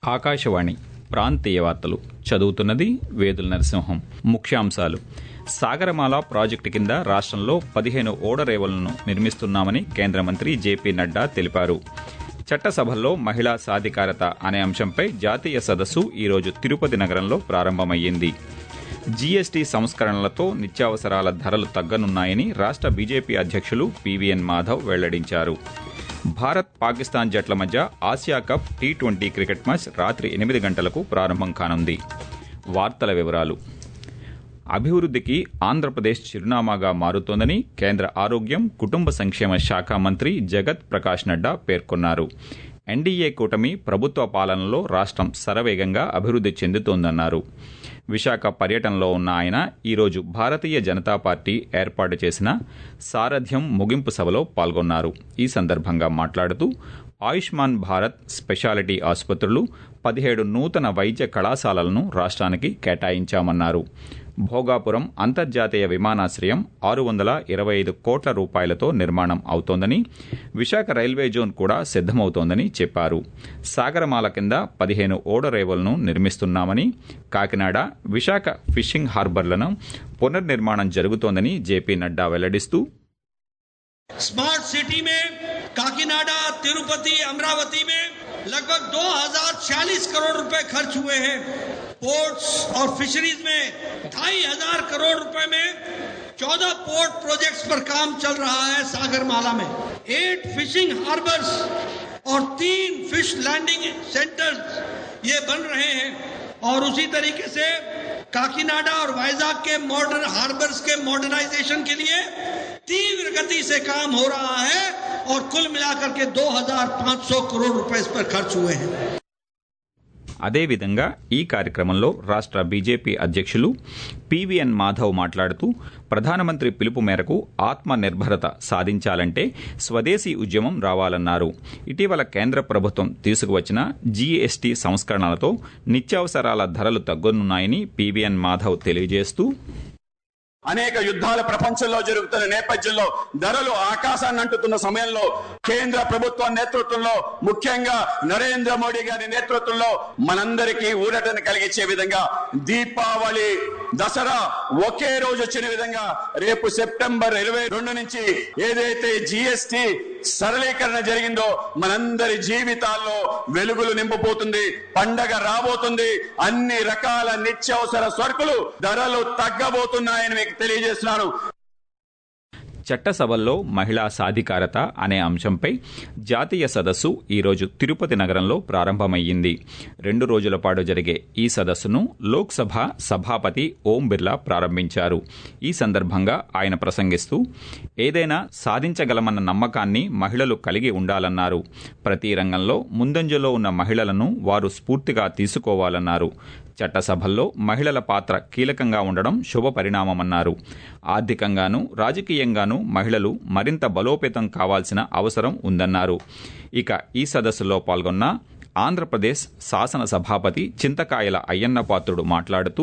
ఆకాశవాణి ప్రాంతీయ వార్తలు చదువుతున్నది వేదుల నరసింహం. ముఖ్యాంశాలు: సాగరమాల ప్రాజెక్టు కింద రాష్ట్రంలో 15 ఓడరేవులను నిర్మిస్తున్నామని కేంద్ర మంత్రి జేపీ నడ్డా తెలిపారు. చట్టసభల్లో మహిళా సాధికారత అనే అంశంపై జాతీయ సదస్సు ఈరోజు తిరుపతి నగరంలో ప్రారంభమయ్యింది. జీఎస్టీ సంస్కరణలతో నిత్యావసరాల ధరలు తగ్గనున్నాయని రాష్ట్ర బీజేపీ అధ్యక్షులు పీవీఎన్ మాధవ్ వెల్లడించారు. భారత్ పాకిస్తాన్ జట్ల మధ్య ఆసియా కప్ టీ20 క్రికెట్ మ్యాచ్ రాత్రి 8 గంటలకు ప్రారంభం కానుంది. వార్తల వివరాలు: అభివృద్ధికి ఆంధ్రప్రదేశ్ చిరునామాగా మారుతోందని కేంద్ర ఆరోగ్యం, కుటుంబ సంక్షేమ శాఖ మంత్రి జగత్ ప్రకాష్ నడ్డా పేర్కొన్నారు. ఎన్డీఏ కూటమి ప్రభుత్వ పాలనలో రాష్ట్రం శరవేగంగా అభివృద్ధి చెందుతోందన్నారు. విశాఖ పర్యటనలో ఉన్న ఆయన ఈరోజు భారతీయ జనతా పార్టీ ఏర్పాటు చేసిన సారథ్యం ముగింపు సభలో పాల్గొన్నారు. ఈ సందర్భంగా మాట్లాడుతూ ఆయుష్మాన్ భారత్ స్పెషాలిటీ ఆసుపత్రులు, 17 నూతన వైద్య కళాశాలలను రాష్ట్రానికి కేటాయించామన్నారు. భోగాపురం అంతర్జాతీయ విమానాశ్రయం 625 కోట్ల రూపాయలతో నిర్మాణం అవుతోందని, విశాఖ రైల్వే జోన్ కూడా సిద్దమవుతోందని చెప్పారు. సాగరమాల కింద 15 ఓడరేవులను నిర్మిస్తున్నామని, కాకినాడ, విశాఖ ఫిషింగ్ హార్బర్లను పునర్నిర్మాణం జరుగుతోందని జేపీ నడ్డా వెల్లడిస్తూ, स्मार्ट सिटी में काकीनाडा, तिरुपति, अमरावती में लगभग 2046 करोड़ रुपए खर्च हुए हैं। पोर्ट्स और फिशरीज में 2500 करोड़ रुपए में 14 पोर्ट प्रोजेक्ट्स पर काम चल रहा है। सागरमाला में 8 फिशिंग हार्बर्स और 3 फिश लैंडिंग सेंटर्स ये बन रहे हैं। और उसी तरीके से काकीनाडा और वाइजाग के मॉडर्न हार्बर्स के मॉडर्नाइजेशन के लिए तीव्र गति से काम हो रहा है और कुल मिलाकर के 2500 करोड़ रुपए इस पर खर्च हुए हैं। అదేవిధంగా ఈ కార్యక్రమంలో రాష్ట్ర బీజేపీ అధ్యక్షులు పీవీఎన్ మాధవ్ మాట్లాడుతూ, ప్రధానమంత్రి పిలుపు మేరకు ఆత్మ నిర్భరత సాధించాలంటే స్వదేశీ ఉద్యమం రావాలన్నారు. ఇటీవల కేంద్ర ప్రభుత్వం తీసుకువచ్చిన జీఎస్టీ సంస్కరణలతో నిత్యావసరాల ధరలు తగ్గనున్నాయని పీవీఎన్ మాధవ్ తెలియజేస్తూ, అనేక యుద్ధాల ప్రపంచంలో జరుగుతున్న నేపథ్యంలో ధరలు ఆకాశాన్ని అంటుతున్న సమయంలో కేంద్ర ప్రభుత్వం నేతృత్వంలో, ముఖ్యంగా నరేంద్ర మోడీ గారి నేతృత్వంలో మనందరికీ ఊరటను కలిగించే విధంగా దీపావళి, దసరా ఒకే రోజు వచ్చిన విధంగా రేపు సెప్టెంబర్ 22 నుంచి ఏదైతే జీఎస్టీ సరళీకరణ జరిగిందో మనందరి జీవితాల్లో వెలుగులు నింపబోతుంది. పండగ రాబోతుంది. అన్ని రకాల నిత్యావసర సరుకులు ధరలు తగ్గబోతున్నాయని మీకు తెలియజేస్తున్నాను. చట్టసభల్లో మహిళా సాధికారత అనే అంశంపై జాతీయ సదస్సు ఈరోజు తిరుపతి నగరంలో ప్రారంభమయ్యింది. 2 రోజుల పాటు జరిగే ఈ సదస్సును లోక్సభ సభాపతి ఓం బిర్లా ప్రారంభించారు. ఈ సందర్భంగా ఆయన ప్రసంగిస్తూ, ఏదైనా సాధించగలమన్న నమ్మకాన్ని మహిళలు కలిగి ఉండాలన్నారు. ప్రతి రంగంలో ముందంజలో ఉన్న మహిళలను వారు స్ఫూర్తిగా తీసుకోవాలన్నారు. చట్టసభల్లో మహిళల పాత్ర కీలకంగా ఉండడం శుభపరిణామమన్నారు. ఆర్థికంగానూ రాజకీయంగానూ మహిళలు మరింత బలోపేతం కావాల్సిన అవసరం ఉందన్నారు. ఇక ఈ సదస్సులో పాల్గొన్న ఆంధ్రప్రదేశ్ శాసన సభాపతి చింతకాయల అయ్యన్న పాత్రుడు మాట్లాడుతూ,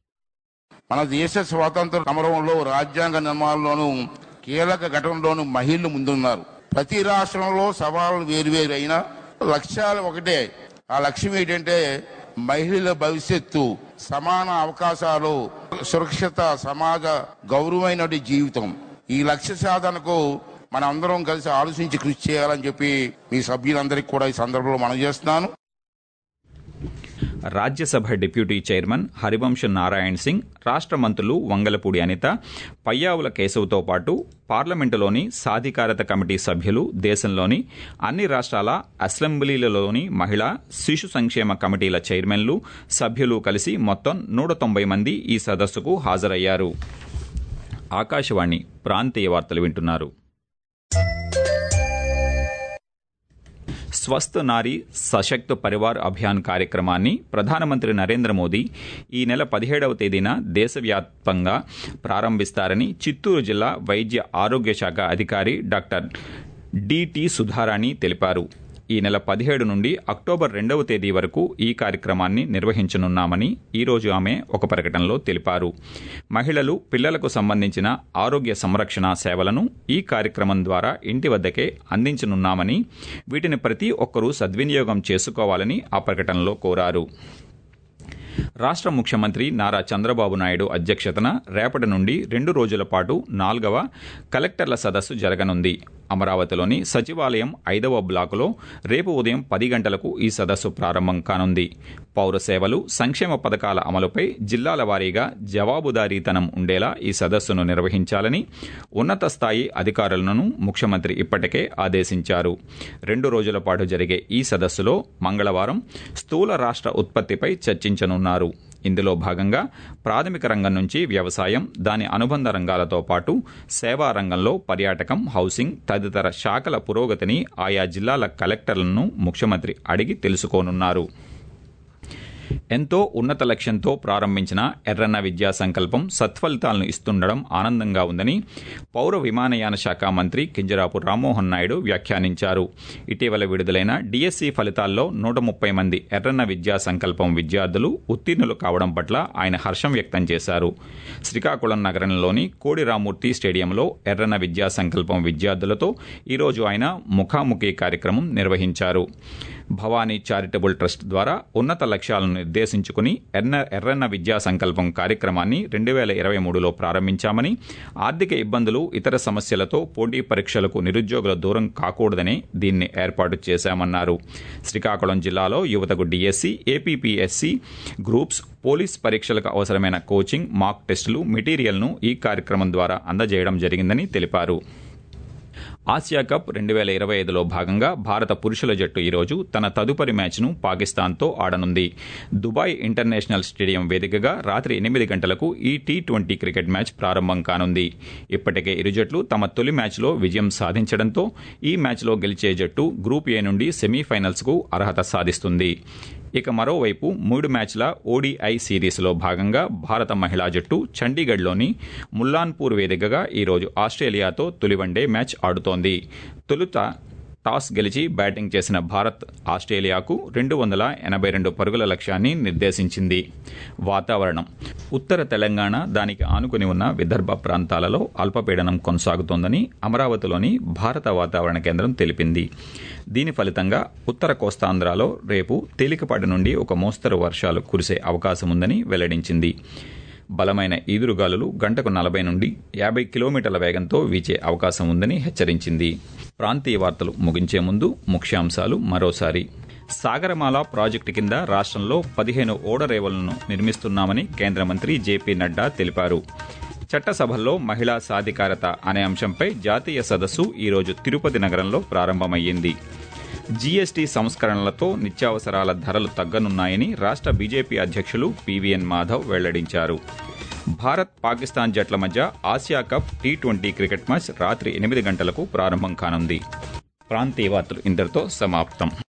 మన దేశ స్వాతంత్ర సమరంలో, రాజ్యాంగ నిర్మాణంలోనూ, కీలక ఘటనలోనూ మహిళలు ముందున్నారు. ప్రతి రాష్ట్రంలో సవాళ్లు వేరువేరు అయినా లక్ష్యాలు ఒకటే. ఆ లక్ష్యం ఏంటంటే మహిళల భవిష్యత్తు, సమాన అవకాశాలు, సురక్షిత సమాజ గౌరవమైన జీవితం. ఈ లక్ష్య సాధనకు మనం అందరం కలిసి ఆలోచించి కృషి చేయాలని చెప్పి మీ సభ్యులందరికీ కూడా ఈ సందర్భంలో మనం చేస్తున్నాను. రాజ్యసభ డిప్యూటీ చైర్మన్ హరివంశ్ నారాయణ్ సింగ్, రాష్ట్ర మంత్రులు వంగలపూడి అనిత, పయ్యావుల కేశవ్తో పాటు పార్లమెంటులోని సాధికారత కమిటీ సభ్యులు, దేశంలోని అన్ని రాష్ట్రాల అసెంబ్లీలలోని మహిళా శిశు సంక్షేమ కమిటీల చైర్మన్లు, సభ్యులు కలిసి మొత్తం 190 మంది ఈ సదస్సుకు హాజరయ్యారు. ఆకాశవాణి ప్రాంతీయ వార్తలు వింటున్నారు. స్వస్థ్ నారీ సశక్త్ పరివార్ అభియాన్ కార్యక్రమాన్ని ప్రధానమంత్రి నరేంద్ర మోదీ ఈ నెల 17వ తేదీన దేశవ్యాప్తంగా ప్రారంభిస్తారని చిత్తూరు జిల్లా వైద్య ఆరోగ్య శాఖ అధికారి డాక్టర్ డిటి సుధారాణి తెలిపారు. ఈ నెల 17 నుండి అక్టోబర్ 2వ తేదీ వరకు ఈ కార్యక్రమాన్ని నిర్వహించనున్నామని ఈరోజు ఆమె ఒక ప్రకటనలో తెలిపారు. మహిళలు, పిల్లలకు సంబంధించిన ఆరోగ్య సంరక్షణ సేవలను ఈ కార్యక్రమం ద్వారా ఇంటి వద్దకే అందించనున్నామని, వీటిని ప్రతి ఒక్కరూ సద్వినియోగం చేసుకోవాలని ఆ ప్రకటనలో కోరారు. రాష్ట్ర ముఖ్యమంత్రి నారా చంద్రబాబు నాయుడు అధ్యక్షతన రేపటి నుండి 2 రోజుల పాటు 4వ కలెక్టర్ల సదస్సు జరగనుంది. అమరావతిలోని సచివాలయం 5వ బ్లాకులో రేపు ఉదయం 10 గంటలకు ఈ సదస్సు ప్రారంభం కానుంది. పౌర సేవలు, సంక్షేమ పథకాల అమలుపై జిల్లాల వారీగా జవాబుదారీతనం ఉండేలా ఈ సదస్సును నిర్వహించాలని ఉన్నత స్థాయి అధికారులను ముఖ్యమంత్రి ఇప్పటికే ఆదేశించారు. 2 రోజుల పాటు జరిగే ఈ సదస్సులో మంగళవారం స్థూల రాష్ట్ర ఉత్పత్తిపై చర్చించనున్నారు. ఇందులో భాగంగా ప్రాథమిక రంగం నుంచి వ్యవసాయం, దాని అనుబంధ రంగాలతో పాటు సేవా రంగంలో పర్యాటకం, హౌసింగ్ తదితర శాఖల పురోగతిని ఆయా జిల్లాల కలెక్టర్లను ముఖ్యమంత్రి అడిగి తెలుసుకోనున్నారు. ఎంతో ఉన్నత లక్ష్యంతో ప్రారంభించిన ఎర్రన్న విద్యా సంకల్పం సత్ఫలితాలను ఇస్తుండడం ఆనందంగా ఉందని పౌర విమానయాన శాఖ మంత్రి కింజరాపు రామ్మోహన్ నాయుడు వ్యాఖ్యానించారు. ఇటీవల విడుదలైన డిఎస్సి ఫలితాల్లో 130 మంది ఎర్రన్న విద్యా సంకల్పం విద్యార్థులు ఉత్తీర్ణులు కావడం పట్ల ఆయన హర్షం వ్యక్తం చేశారు. శ్రీకాకుళం నగరంలోని కోడి రామూర్తి స్టేడియంలో ఎర్రన్న విద్యా సంకల్పం విద్యార్థులతో ఈరోజు ఆయన ముఖాముఖి కార్యక్రమం నిర్వహించారు. భవానీ చారిటబుల్ ట్రస్ట్ ద్వారా ఉన్నత లక్ష్యాలను నిర్దేశించుకుని ఎర్రన్న విద్యా సంకల్పం కార్యక్రమాన్ని 2023లో ప్రారంభించామని, ఆర్థిక ఇబ్బందులు, ఇతర సమస్యలతో పోటీ పరీక్షలకు నిరుద్యోగుల దూరం కాకూడదనే దీన్ని ఏర్పాటు చేశామన్నారు. శ్రీకాకుళం జిల్లాలో యువతకు డిఎస్సి, ఏపీపీఎస్సి గ్రూప్స్, పోలీస్ పరీక్షలకు అవసరమైన కోచింగ్, మాక్ టెస్టులు, మెటీరియల్ను ఈ కార్యక్రమం ద్వారా అందజేయడం జరిగిందని తెలిపారు. ఆసియా కప్ 2025లో భాగంగా భారత పురుషుల జట్టు ఈరోజు తన తదుపరి మ్యాచ్ను పాకిస్తాన్తో ఆడనుంది. దుబాయ్ ఇంటర్నేషనల్ స్టేడియం వేదికగా రాత్రి 8 గంటలకు ఈ T20 క్రికెట్ మ్యాచ్ ప్రారంభం కానుంది. ఇప్పటికే ఇరు జట్లు తమ తొలి మ్యాచ్లో విజయం సాధించడంతో ఈ మ్యాచ్లో గెలిచే జట్టు గ్రూప్ ఏ నుండి సెమీఫైనల్స్కు అర్హత సాధిస్తుంది. ఇక మరోవైపు 3 మ్యాచ్ల ఓడిఐ సిరీస్లో భాగంగా భారత మహిళా జట్టు చండీగఢ్లోని ముల్లాన్పూర్ వేదికగా ఈరోజు ఆస్ట్రేలియాతో తొలి వన్డే మ్యాచ్ ఆడుతోంది. తొలుత టాస్ గెలిచి బ్యాటింగ్ చేసిన భారత్ ఆస్ట్రేలియాకు 282 పరుగుల లక్ష్యాన్ని నిర్దేశించింది. వాతావరణం. ఉత్తర తెలంగాణ, దానికి ఆనుకుని ఉన్న విదర్భ ప్రాంతాలలో అల్పపీడనం కొనసాగుతోందని అమరావతిలోని భారత వాతావరణ కేంద్రం తెలిపింది. దీని ఫలితంగా ఉత్తర కోస్తాంధ్రలో రేపు తేలికపాటి నుండి ఒక మోస్తరు వర్షాలు కురిసే అవకాశం ఉందని వెల్లడించింది. బలమైన ఈదురుగాలులు గంటకు 40 నుండి 50 కిలోమీటర్ల వేగంతో వీచే అవకాశం ఉందని హెచ్చరించింది. ప్రాంతీయ వార్తలు ముగించే ముందు ముఖ్యాంశాలు మరోసారి. సాగరమాల ప్రాజెక్టు కింద రాష్ట్రంలో 15 ఓడరేవులను నిర్మిస్తున్నామని కేంద్ర మంత్రి జేపీ నడ్డా తెలిపారు. చట్టసభల్లో మహిళా సాధికారత అనే అంశంపై జాతీయ సదస్సు ఈరోజు తిరుపతి నగరంలో ప్రారంభమయ్యింది. జీఎస్టీ సంస్కరణలతో నిత్యావసరాల ధరలు తగ్గనున్నాయని రాష్ట్ర బీజేపీ అధ్యక్షులు పీవీఎన్ మాధవ్ వెల్లడించారు. భారత్, పాకిస్తాన్ జట్ల మధ్య Asia cup T20 cricket match రాత్రి 8 గంటలకు ప్రారంభం కానుంది. ప్రాంతీయ వార్తలు ఇంతటితో సమాప్తం.